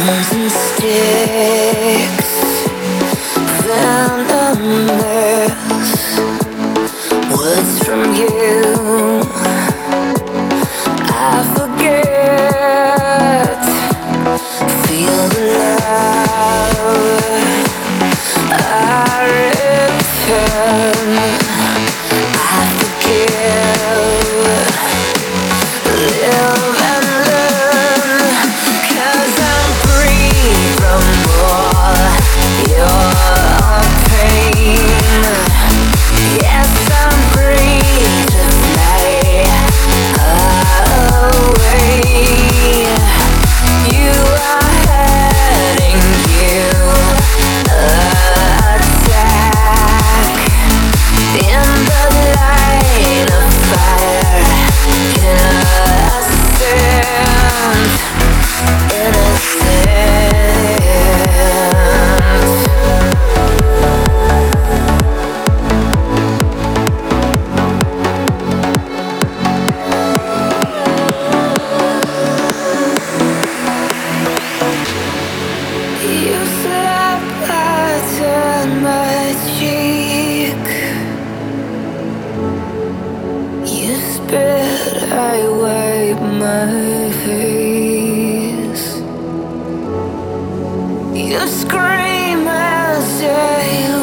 Sticks, venomous words from you. I forget, feel the love. I return, I forgive, live and learn. 'Cause I'm free from all your pain. Yes, I'm free to fly away. You are heading you attack in the line of fire. Innocent, you slap on my cheek. You spit, I wipe my face. You scream as I